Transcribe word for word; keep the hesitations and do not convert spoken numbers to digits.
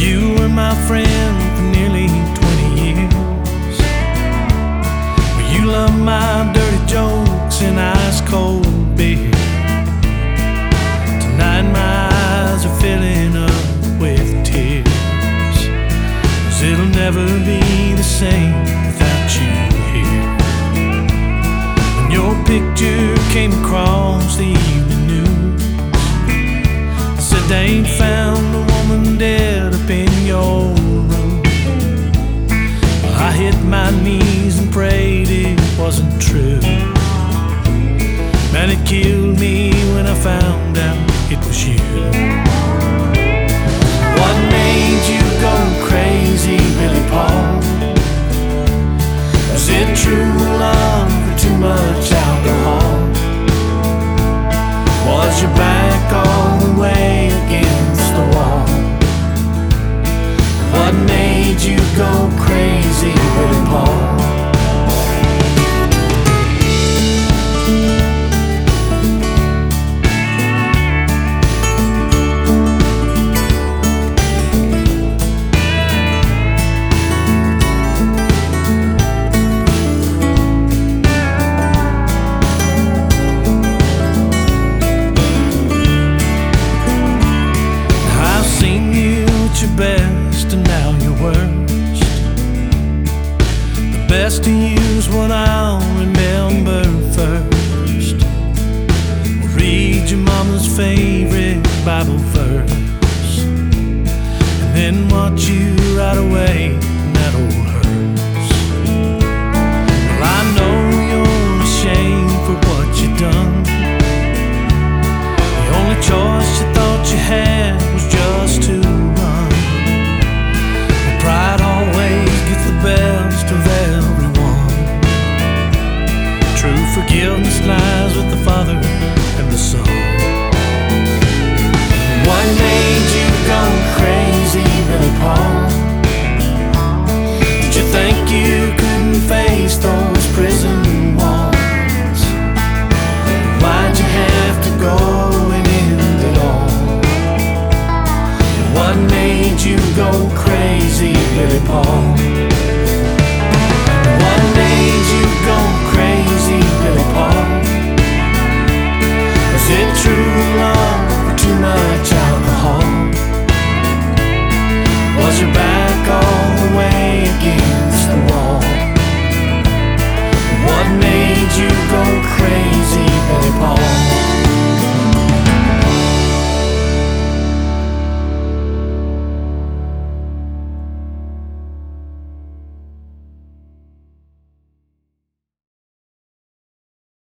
You were my friend for nearly twenty years. Well, you loved my dirty jokes and ice cold beer. Tonight my eyes are filling up with tears, 'cause it'll never be the same without you here. When your picture came across the evening news, said they ain't found a woman dead up in your room. Well, I hit my knees and prayed it wasn't true. Man, it killed me when I found out it was you. What made you go crazy, Billy Paul? Was it true love or too much alcohol? Was your back all the way against the wall? What made you go crazy, Billy Paul? Your best and now your worst. The best of you's what I'll remember first. Read your mama's favorite Bible verse, and then watch you right away in that old hearse. Well, I know you're ashamed for what you done. The only choice you thought you had was just to pride always gets the best of everyone. True forgiveness lies with the Father and the Son. What made you go crazy, Billy Paul? Did you think you couldn't face those prison walls? Why'd you have to go and end it all? What made you go crazy, Billy Paul?